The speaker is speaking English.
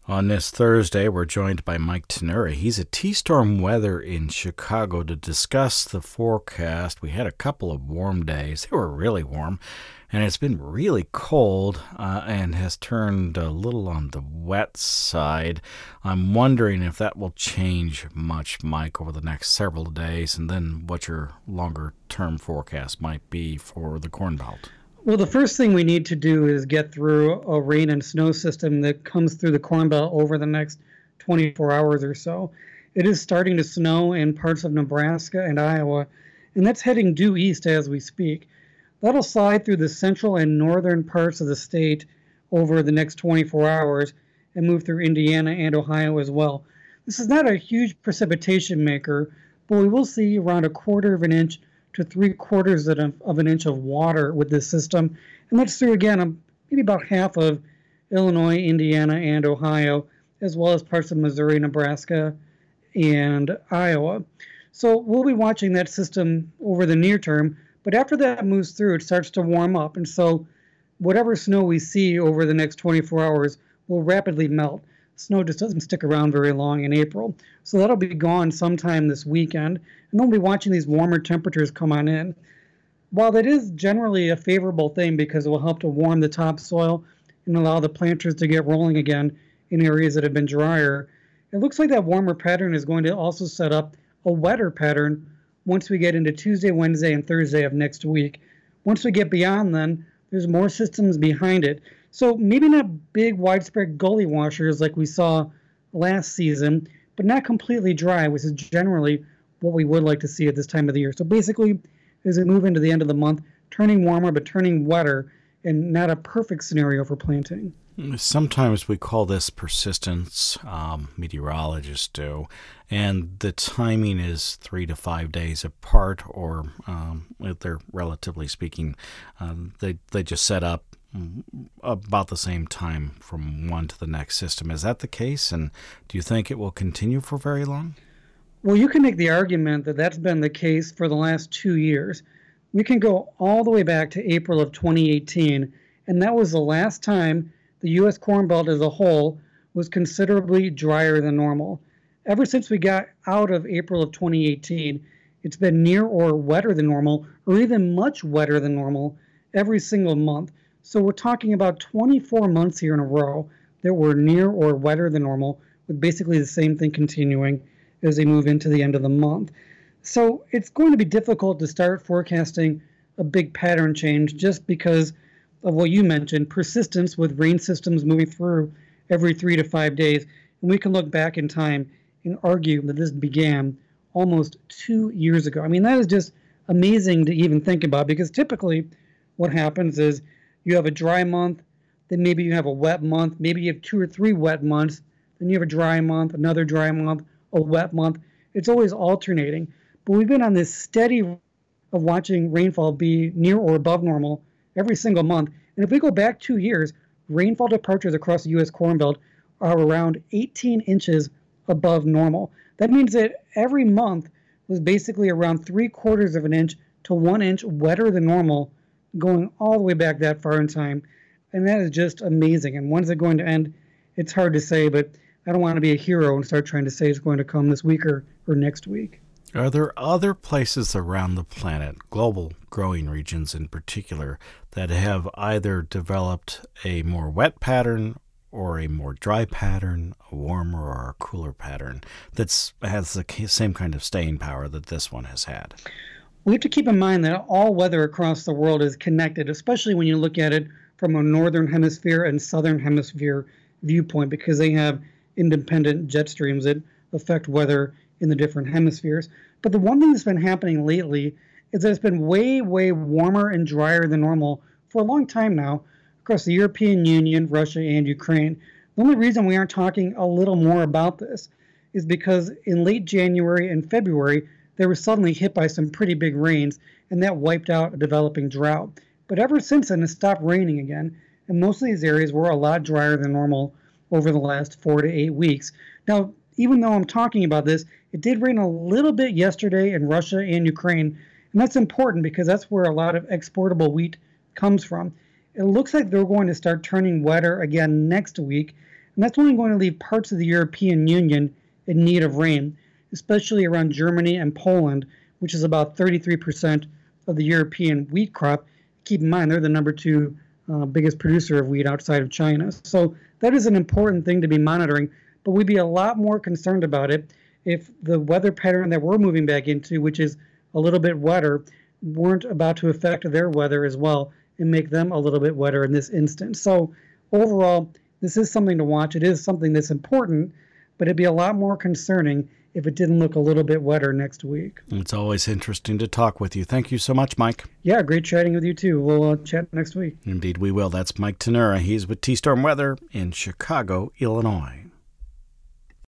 On this Thursday, we're joined by Mike Tenura. He's at T-Storm Weather in Chicago to discuss the forecast. We had a couple of warm days. They were really warm, and it's been really cold and has turned a little on the wet side. I'm wondering if that will change much, Mike, over the next several days, and then what your longer-term forecast might be for the Corn Belt. Well, the first thing we need to do is get through a rain and snow system that comes through the Corn Belt over the next 24 hours or so. It is starting to snow in parts of Nebraska and Iowa, and that's heading due east as we speak. That'll slide through the central and northern parts of the state over the next 24 hours and move through Indiana and Ohio as well. This is not a huge precipitation maker, but we will see around a quarter of an inch to 3/4 of an inch of water with this system. And that's through, again, maybe about half of Illinois, Indiana, and Ohio, as well as parts of Missouri, Nebraska, and Iowa. So we'll be watching that system over the near term, but after that moves through, it starts to warm up. And so whatever snow we see over the next 24 hours will rapidly melt. Snow just doesn't stick around very long in April. So that'll be gone sometime this weekend. And then we'll be watching these warmer temperatures come on in. While that is generally a favorable thing because it will help to warm the topsoil and allow the planters to get rolling again in areas that have been drier, it looks like that warmer pattern is going to also set up a wetter pattern once we get into Tuesday, Wednesday, and Thursday of next week. Once we get beyond then, there's more systems behind it. So maybe not big widespread gully washers like we saw last season, but not completely dry, which is generally what we would like to see at this time of the year. So basically, as we move into the end of the month, turning warmer but turning wetter, and not a perfect scenario for planting. Sometimes we call this persistence, meteorologists do, and the timing is 3 to 5 days apart, or if they're relatively speaking, they just set up about the same time from one to the next system. Is that the case? And do you think it will continue for very long? Well, you can make the argument that that's been the case for the last 2 years. We can go all the way back to April of 2018, and that was the last time the U.S. Corn Belt as a whole was considerably drier than normal. Ever since we got out of April of 2018, it's been near or wetter than normal, or even much wetter than normal every single month. So we're talking about 24 months here in a row that were near or wetter than normal, with basically the same thing continuing as they move into the end of the month. So it's going to be difficult to start forecasting a big pattern change just because of what you mentioned, persistence with rain systems moving through every 3 to 5 days. And we can look back in time and argue that this began almost 2 years ago. I mean, that is just amazing to even think about, because typically what happens is you have a dry month, then maybe you have a wet month, maybe you have 2 or 3 wet months, then you have a dry month, another dry month, a wet month. It's always alternating. But we've been on this steady of watching rainfall be near or above normal every single month. And if we go back 2 years, rainfall departures across the U.S. Corn Belt are around 18 inches above normal. That means that every month was basically around 3/4 of an inch to 1 inch wetter than normal, going all the way back that far in time. And that is just amazing. And when's it going to end? It's hard to say, but I don't want to be a hero and start trying to say it's going to come this week or next week. Are there other places around the planet, global growing regions in particular, that have either developed a more wet pattern or a more dry pattern, a warmer or a cooler pattern that has the same kind of staying power that this one has had? We have to keep in mind that all weather across the world is connected, especially when you look at it from a northern hemisphere and southern hemisphere viewpoint, because they have independent jet streams that affect weather in the different hemispheres. But the one thing that's been happening lately is that it's been way, way warmer and drier than normal for a long time now across the European Union, Russia, and Ukraine. The only reason we aren't talking a little more about this is because in late January and February, they were suddenly hit by some pretty big rains, and that wiped out a developing drought. But ever since then, it stopped raining again, and most of these areas were a lot drier than normal over the last 4 to 8 weeks. Now, even though I'm talking about this, it did rain a little bit yesterday in Russia and Ukraine, and that's important because that's where a lot of exportable wheat comes from. It looks like they're going to start turning wetter again next week, And that's only going to leave parts of the European Union in need of rain, especially around Germany and Poland, which is about 33% of the European wheat crop. Keep in mind, they're the number two biggest producer of wheat outside of China. So that is an important thing to be monitoring, but we'd be a lot more concerned about it if the weather pattern that we're moving back into, which is a little bit wetter, weren't about to affect their weather as well and make them a little bit wetter in this instance. So overall, this is something to watch. It is something that's important, but it'd be a lot more concerning if it didn't look a little bit wetter next week. It's always interesting to talk with you. Thank you so much, Mike. Yeah, great chatting with you too. We'll chat next week. Indeed, we will. That's Mike Tenura. He's with T-Storm Weather in Chicago, Illinois.